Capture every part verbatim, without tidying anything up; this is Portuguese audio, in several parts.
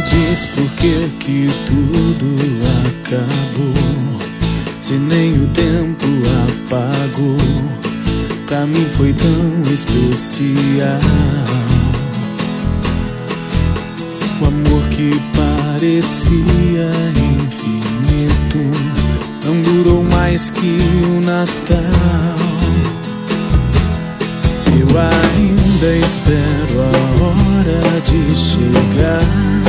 diz por que que tudo acabou, se nem o tempo apagou. Pra mim foi tão especial. O amor que parecia infinito não durou mais que o Natal. Eu ainda espero a hora de chegar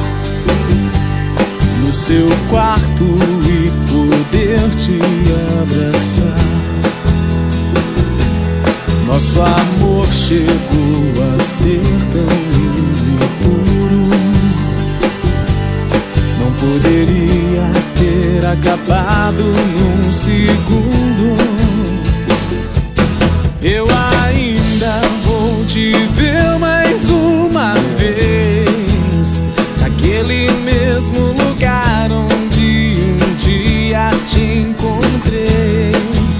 no seu quarto e poder te abraçar. Nosso amor chegou a ser tão lindo e puro, não poderia ter acabado num segundo. Eu ainda vou te ver mais uma vez, naquele mesmo lugar onde um dia te encontrei.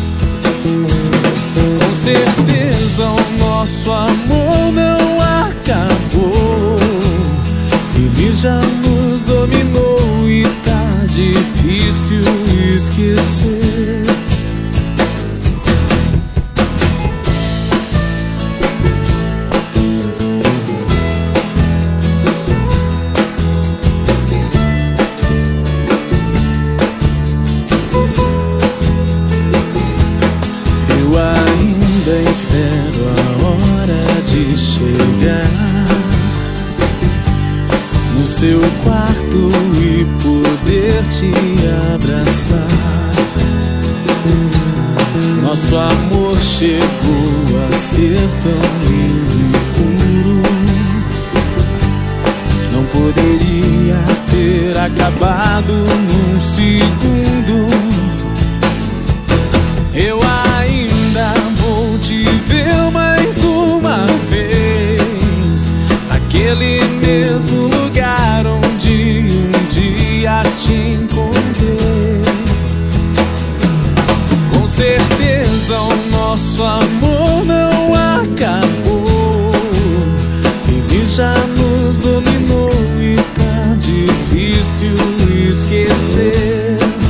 Com certeza o nosso amor não acabou, ele já nos dominou e tá difícil esquecer. Ainda espero a hora de chegar no seu quarto e poder te abraçar. Nosso amor chegou a ser tão lindo e puro, não poderia ter acabado num segundo. Eu ainda vou te ver mais uma vez, naquele mesmo lugar onde um dia te encontrei. Com certeza o nosso amor não acabou, ele já nos dominou e tá difícil esquecer.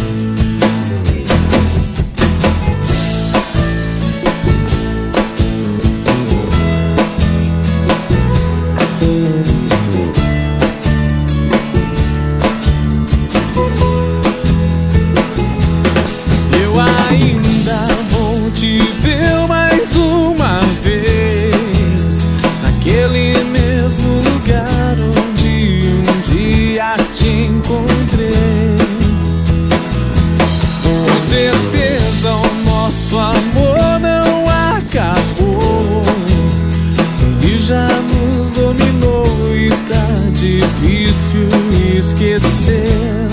Eu ainda vou te ver mais uma vez, naquele mesmo lugar onde um dia te encontrei. Com certeza o nosso amor não acabou, ele já nos dominou e tá difícil esquecer.